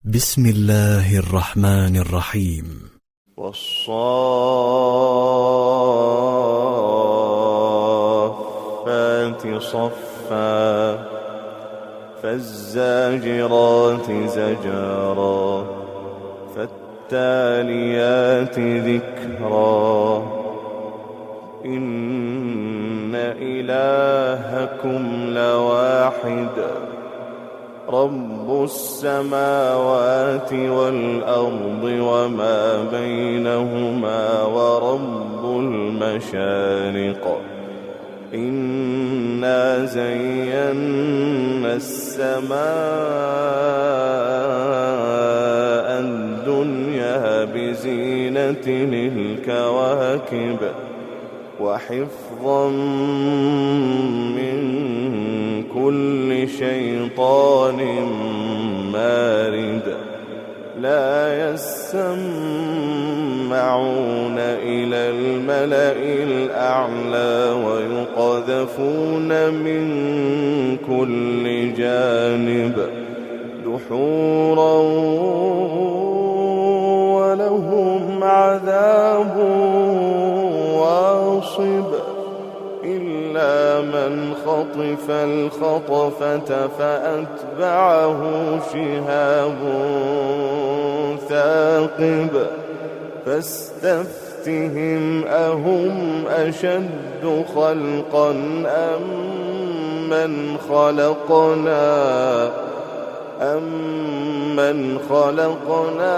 بسم الله الرحمن الرحيم. والصافات صفا فالزاجرات زجرا فالتاليات ذكرا إن إلهكم لواحد رب السماوات والأرض وما بينهما ورب المشارق إنا زينا السماء الدنيا بزينة الكواكب وحفظا من كل شيطان مارد لا يسمعون إلى الملأ الأعلى ويقذفون من كل جانب دحورا ولهم عذاب واصب إلا من خطف الخطفة فأتبعه شهاب ثاقب فاستفتهم أهم أشد خلقا أم من خلقنا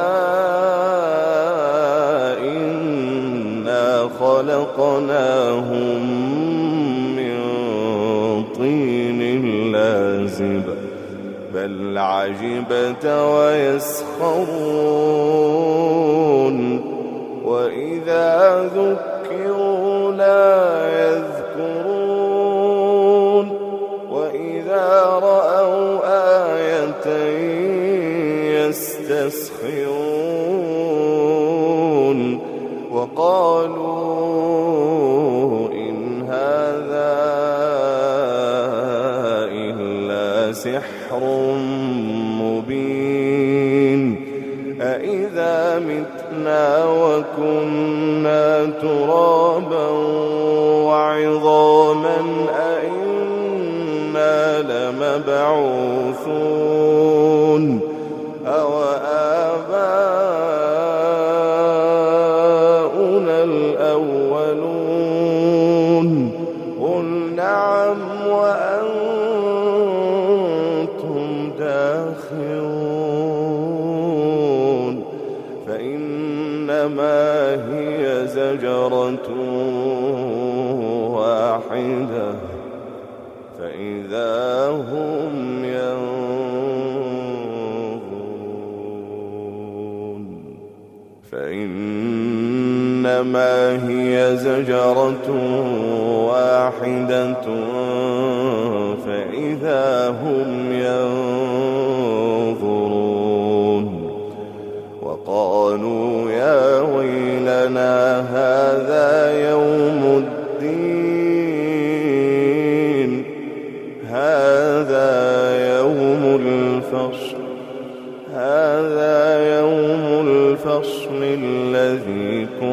إنا خلقناهم من طين لازب بل عجبت ويسخرون وإذا ذكروا لا يذكرون وإذا رأوا آية يستسخرون وقالوا إن هذا إلا سحر مبين أإذا متنا وكنا ترابا وعظاما أإنا لمبعوثون أوآباؤنا الأولون قل نعم وأنتم داخرون فإنما هي زجرة واحدة فإذا هم ينظرون فإنما هي زجرة واحدة فإذا هم ينظرون وقالوا يا ويلنا هذا يوم الدين هذا يوم الفصل الذي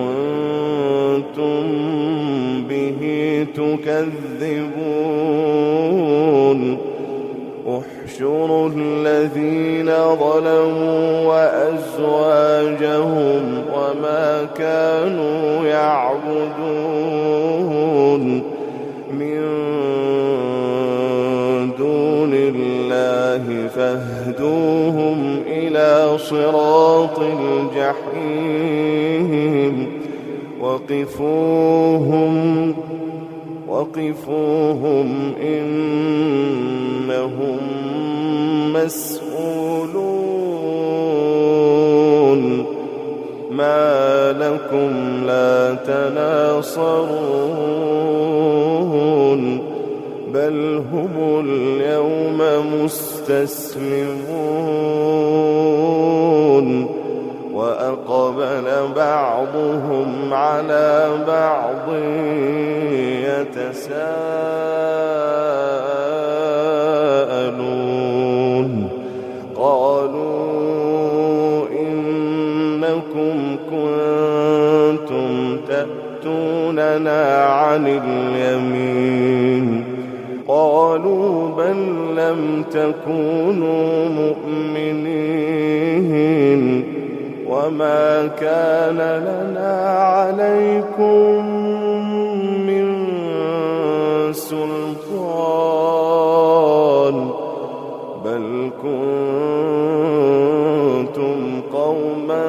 كنتم به تكذبون احشروا الذين ظلموا وأزواجهم وما كانوا يعبدون من دون الله فاهدوهم إلى صراط الجحيم وقفوهم إنهم مسؤولون ما لكم لا تناصرون بل هم اليوم مستسلمون وأقبل بعضهم على بعض يتساءلون قالوا عن اليمين قالوا بل لم تكونوا مؤمنين وما كان لنا عليكم من سلطان بل كنتم قوما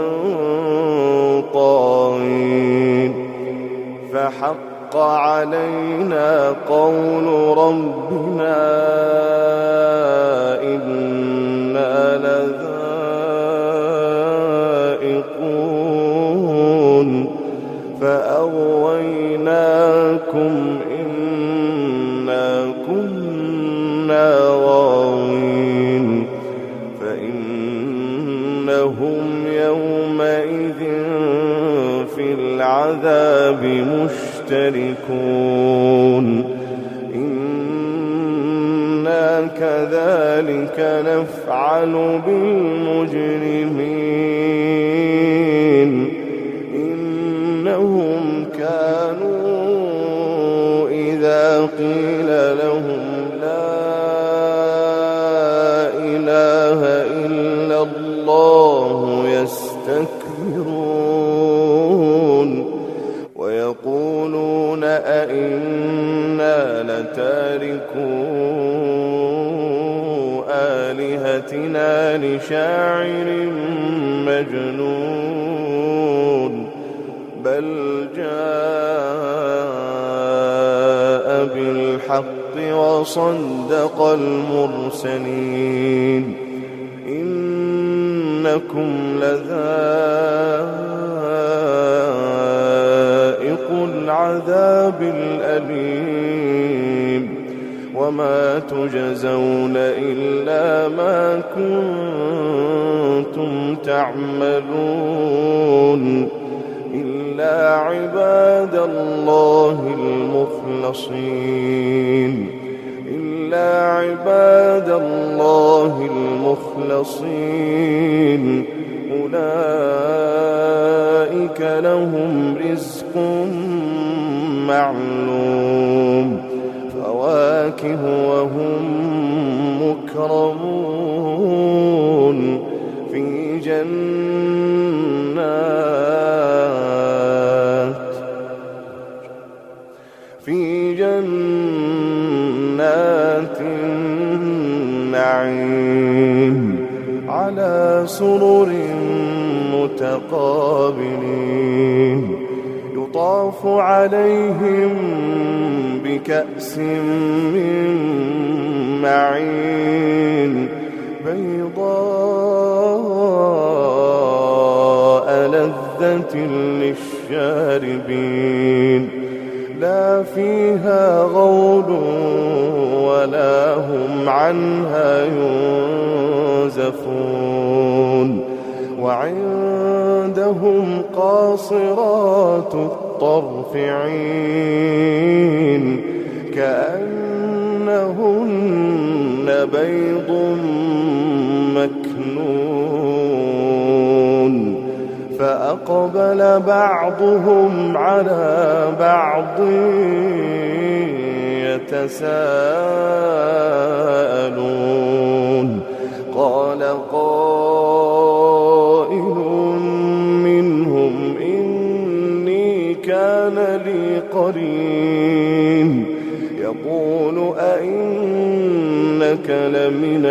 طاغين فحق علينا قول ربنا إنا لذائقون فأغويناكم إنا كنا غاوين فإنهم يومئذ في العذاب مشتركون إنا كذلك نفعل بالمجرمين إنهم كانوا إذا قيل لهم لا إله إلا الله يستكبرون ويقولون أئنا لتاركو آلهتنا لشاعر مجنون بل جاء بالحق وصدق المرسلين إنكم لذائق العذاب الأليم وما تجزون إلا ما كنتم تعملون إلا عباد الله المخلصين إلا عباد الله المخلصين أولئك لهم رزق معلوم فواكه وهم مكرمون في جنات النعيم على سرر متقابلين يطاف عليهم بكأس من معين بيضاء لذة للشاربين لا فيها غول ولا هم عنها ينزفون وعندهم قاصرات الطرف عين كأنهن بيض مكنون فأقبل بعضهم على بعض يتساءلون قال قائل منهم إني كان لي قرين يقول أئنك لمن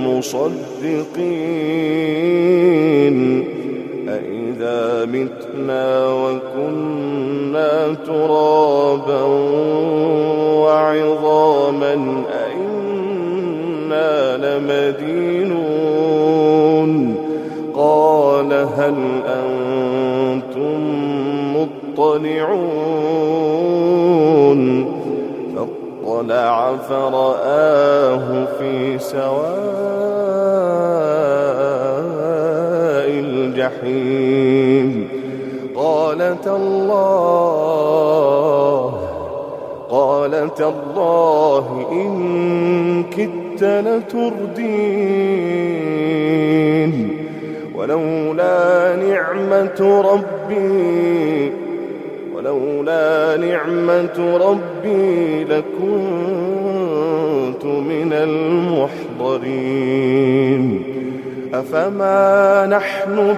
المصدقين أئذا متنا وكنا ترابا وعظاما أئنا لمدينون قال هل أنتم مطلعون فاطلع فرآه في سواء الجحيم قال تالله إن كدت لتردين ولولا نعمة ربي لكنت من المحضرين أفما نحن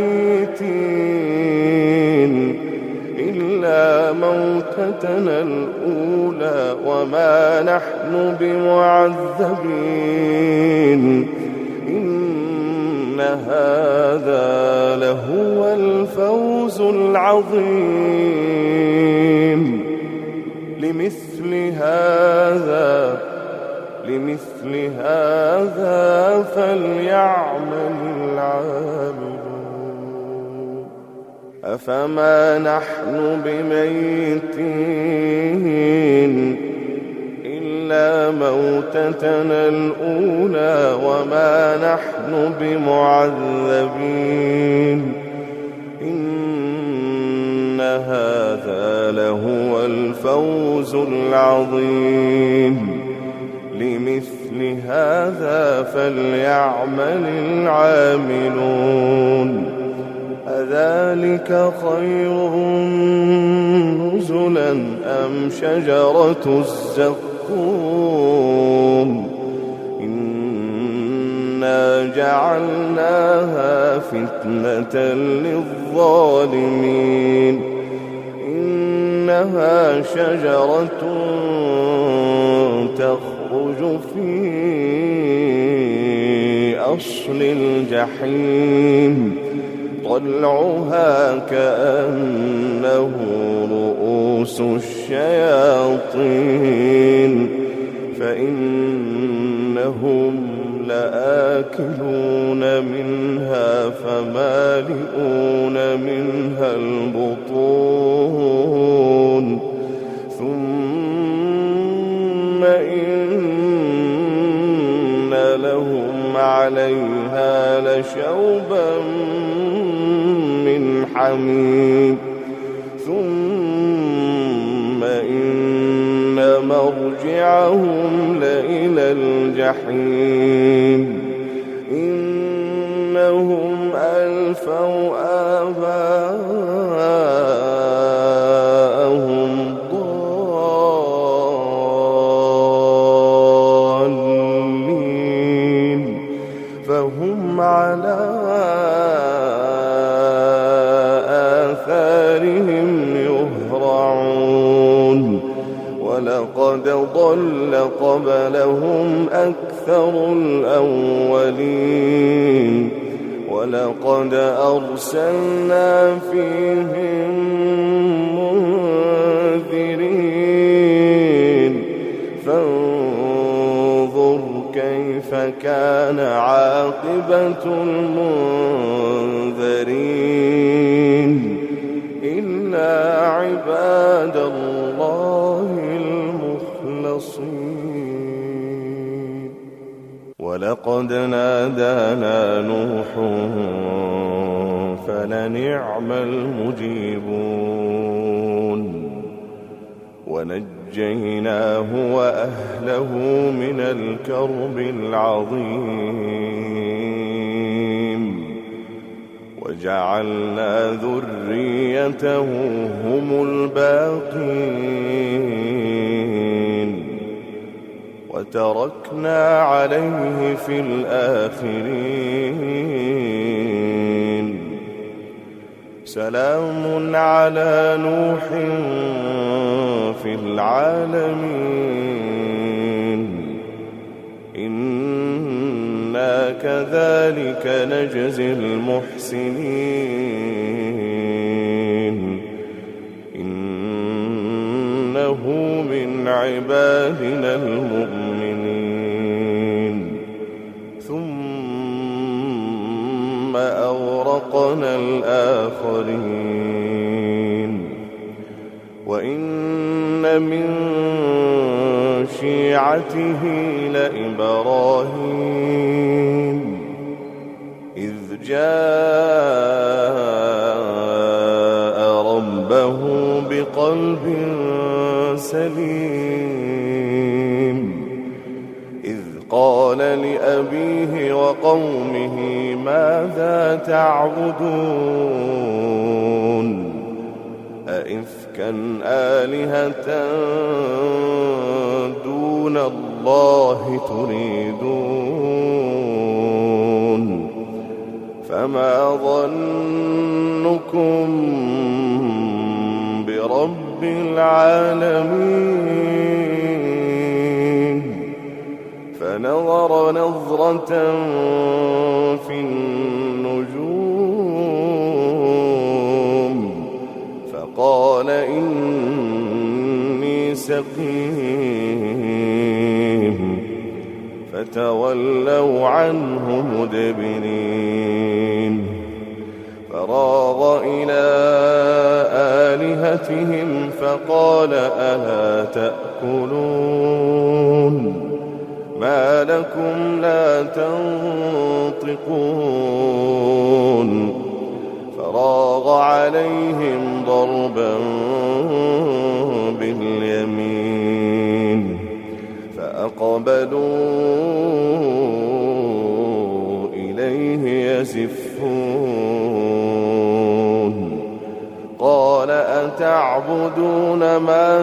بميتين إلا موتتنا الأولى وما نحن بمعذبين إن هذا لهو الفوز العظيم لمثل هذا فليعمل العاملون أفما نحن بميتين إلا موتتنا الأولى وما نحن بمعذبين إن هذا لهو الفوز العظيم لمثل هذا فليعمل العاملون أذلك خير نزلا أم شجرة الزقوم إنا جعلناها فتنة للظالمين إنها شجرة تخرج في أصل الجحيم طلعها كأنه رؤوس الشياطين فإنهم لآكلون منها فمالئون منها البطون ثم إن لهم عليها لشوبا من حميم ثم إن مرجعهم لإلى الجحيم إنهم ألفوا آباءهم ضالين فهم على آثارهم يهرعون ولقد ضل قبلهم أكثر الأولين ولقد أرسلنا فيهم منذرين فانظر كيف كان عاقبة المنذرين إلا عباد الله المخلصين ولقد نادانا نوح فلنعم المجيبون ونجيناه وأهله من الكرب العظيم وجعلنا ذريته هم الباقين وتركنا عليه في الآخرين سلام على نوح في العالمين إنا كذلك نجزي المحسنين إنه من عبادنا المؤمنين ثم أغرقنا الآخرين وإن من شيعته لإبراهيم إذ جاء ربه بقلب سليم إذ قال لأبيه وقومه ماذا تعبدون أئفكا آلهة دون الله تريدون فما ظنكم برب العالمين فنظر نظرة في النجوم فقال إني سقيم فتولوا عنه مدبرين فراغ إلى آلهتهم فقال ألا تأكلون ما لكم لا تنطقون فراغ عليهم ضربا باليمين فأقبلوا إليه يزفون قال أتعبدون ما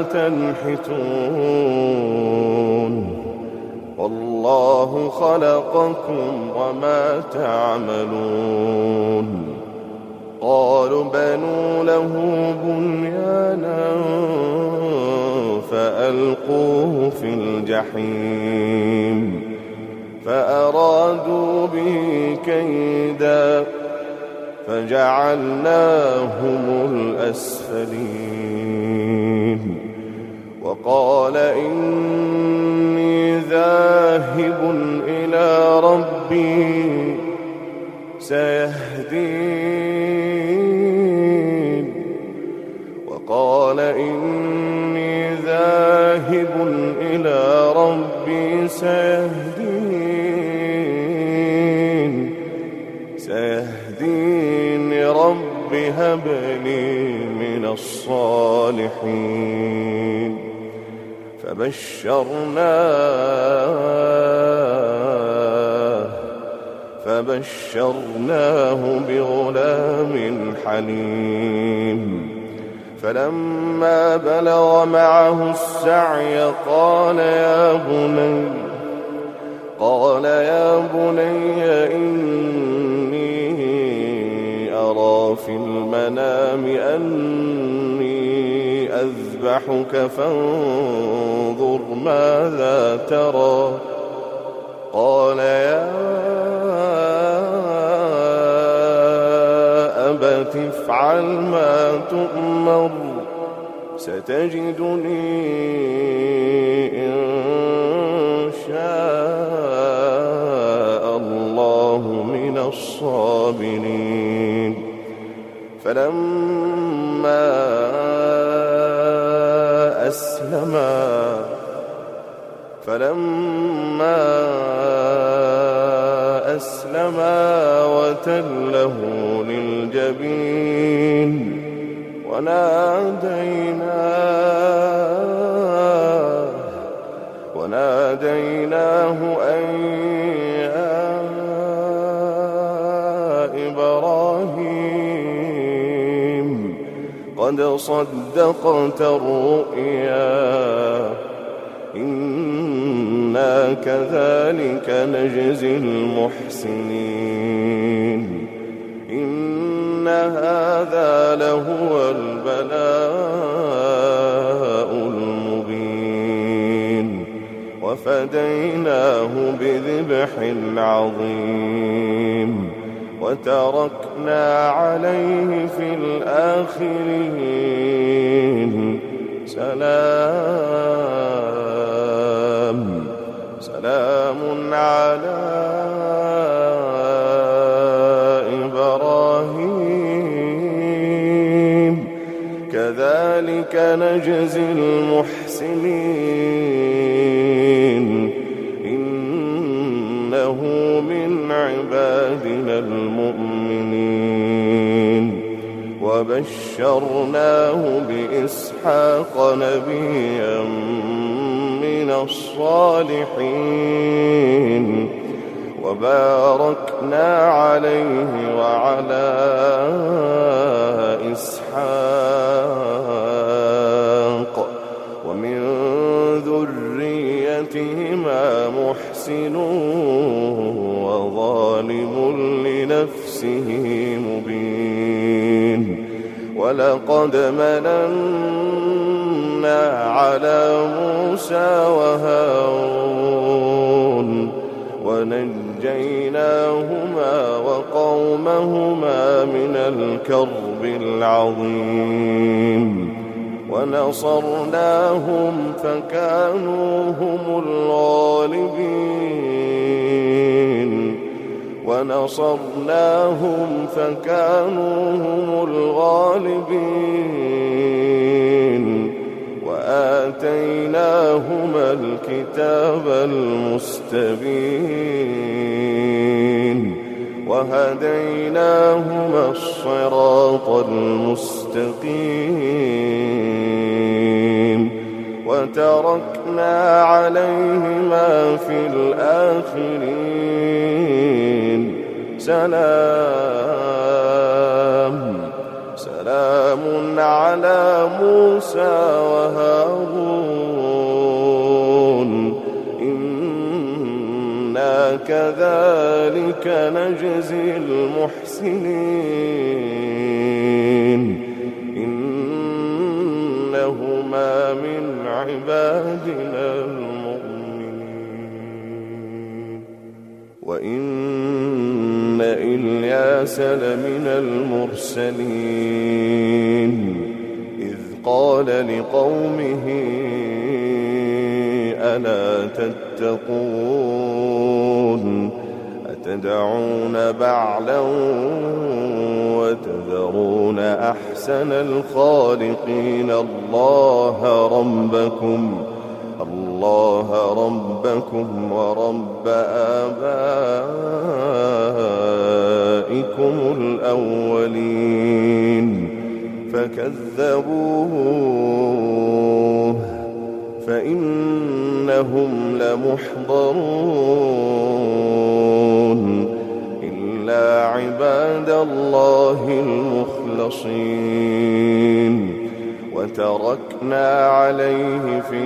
تنحتون والله خلقكم وما تعملون قالوا بنوا له بنيانا فألقوه في الجحيم فأرادوا به كيدا فجعلناهم الأسفلين وقال إني ذاهب إلى ربي سيهدين وقال إني ذاهب إلى ربي سيهدين رب هب لي من الصالحين فبشرناه بغلام حليم فلما بلغ معه السعي قال يا بني إني أرى في المنام أني أذبحك فانظر ماذا ترى قال يا أبت افعل ما تؤمر ستجدني إن شاء الله من الصابرين فلما أسلما وتله للجبين وناديناه أن يا إبراهيم قد صدقت الرؤيا إنا كذلك نجزي المحسنين إن هذا لهو البلاء المبين وفديناه بذبح عظيم وتركنا عليه في الآخرين سلام على إبراهيم كذلك نجزي المحسنين إنه من عبادنا المؤمنين وبشرناه بإسحاق نبيا من الصالحين وباركنا عليه وعلى إسحاق نفسه مبين. ولقد مننا على موسى وهارون ونجيناهما وقومهما من الكرب العظيم. ونصرناهم فكانوا هم الغالبين. ونصرناهم فكانوا هم الغالبين. وآتيناهما الكتاب المستبين. وهديناهما الصراط المستقيم. وتركنا عليهما في الآخرين. سلام على موسى وهارون إنا كذلك نجزي المحسنين إنهما من عبادنا المؤمنين. وإن إلياس لمن المرسلين إذ قال لقومه ألا تتقون أتدعون بعلا وتذرون أحسن الخالقين الله ربكم ورب آبائكم الأولين فكذبوه فإنهم لمحضرون إلا عباد الله المخلصين. وتركنا عليه في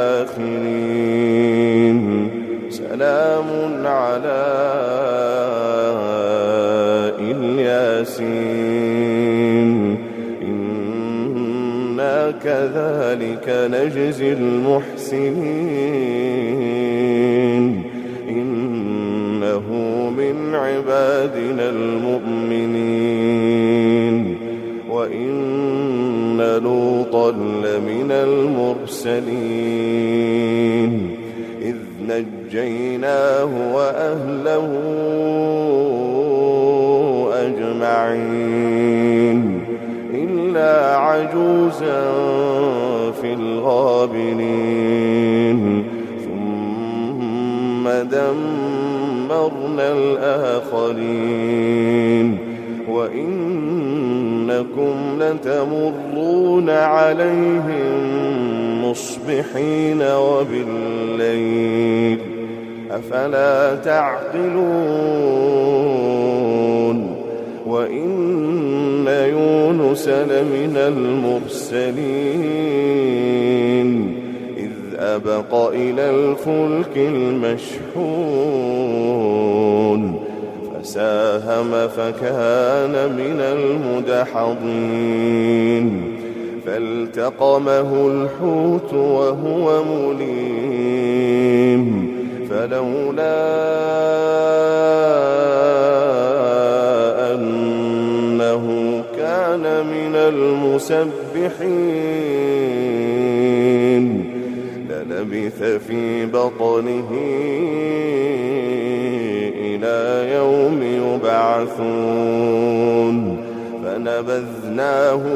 الآخرين سلام على الياسين إنا كذلك نجزي المحسنين إنه من عبادنا المؤمنين. وإن لوطا لمن المرسلين إذ نجيناه وأهله أجمعين إلا عجوزا في الغابرين ثم دمرنا الآخرين. وإنكم لتمرون عليهم مصبحين وبالليل أفلا تعقلون. وإن يونس لمن المرسلين إذ أبق إلى الفلك المشحون فساهم فكان من المدحضين فالتقمه الحوت وهو مليم فلولا أنه كان من المسبحين للبث في بطنه إلى يوم يبعثون فنبذناه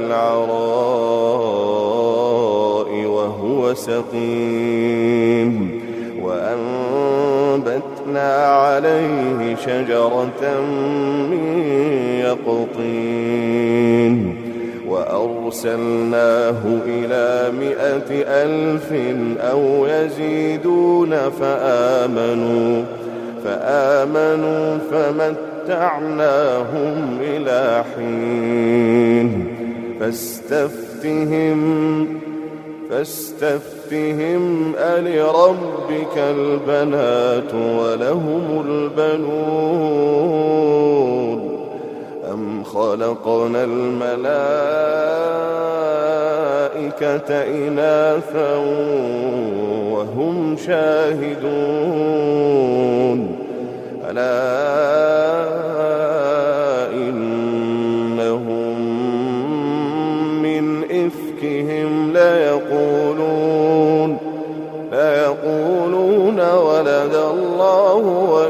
بالعراء وهو سقيم وأنبتنا عليه شجرة من يقطين وأرسلناه إلى 100,000 أو يزيدون فآمنوا فمتعناهم إلى حين فاستفتهم ألربك البنات ولهم البنون خلقنا الملائكة إناثا وهم شاهدون ألا إنهم من إفكهم ليقولون ولد الله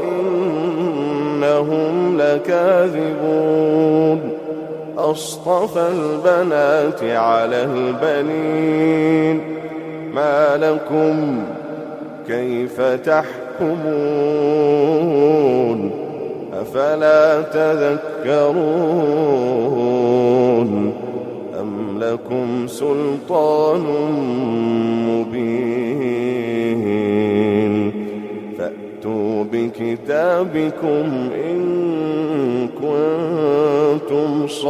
وإنهم لكاذبون أصطفى البنات على البنين ما لكم كيف تحكمون أفلا تذكرون أم لكم سلطان مبين فأتوا بكتابكم إن كنتم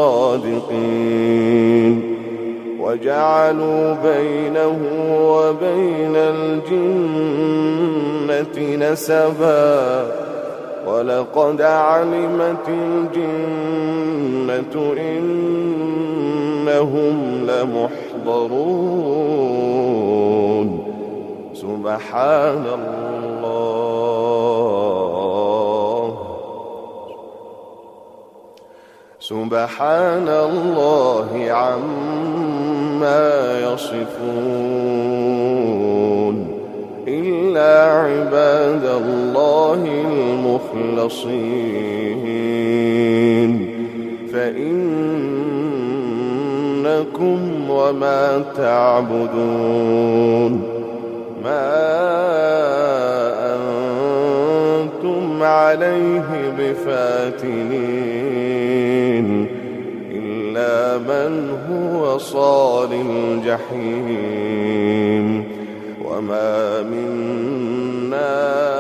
صادقين وجعلوا بينه وبين الجنة نسبا ولقد علمت الجنة إنهم لمحضرون سبحان الله عما يصفون إلا عباد الله المخلصين فإنكم وما تعبدون ما أنتم عليه بفاتنين إلا من هو صال الجحيم وما منا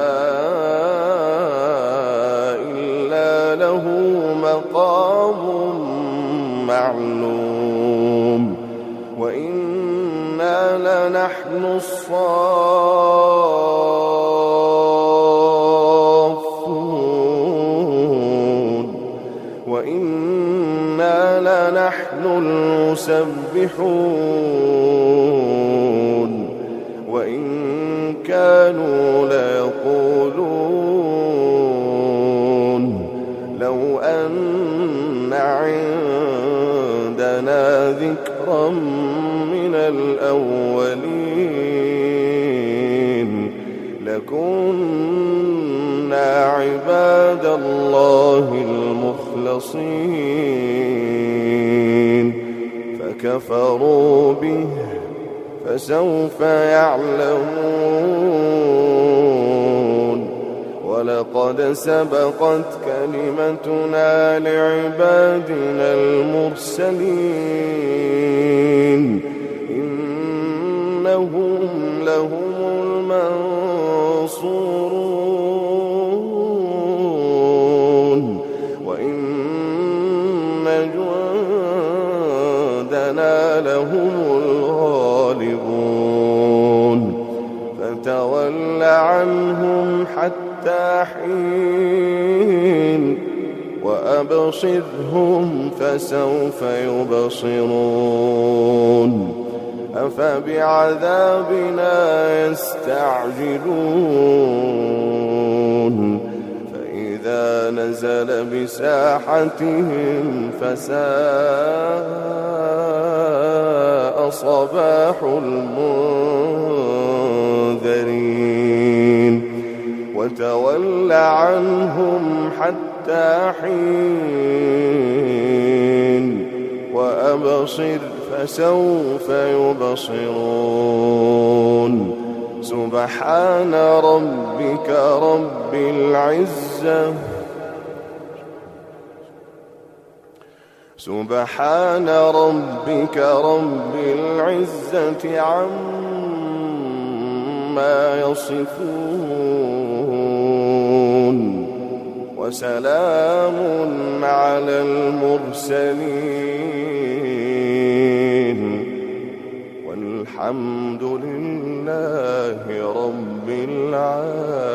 إلا له مقام معلوم وإنا لنحن الصافون وإنا لنحن المسبحون وإن كانوا ليقولون لو أن عندنا ذكرا من الأولين لكنا عباد الله المخلصين فكفروا به فسوف يعلمون ولقد سبقت كلمتنا لعبادنا المرسلين إنهم لهم المنصورون وإن جندنا لهم الغالبون فتول عنهم حتى حين وأبصرهم فسوف يبصرون أفبعذابنا يستعجلون فإذا نزل بساحتهم فساء صباح المنذرين وتول عنهم حتى حين وأبصر فسوف يبصرون سبحان ربك رب العزة عما يصفون وسلام على المرسلين والحمد لله رب العالمين.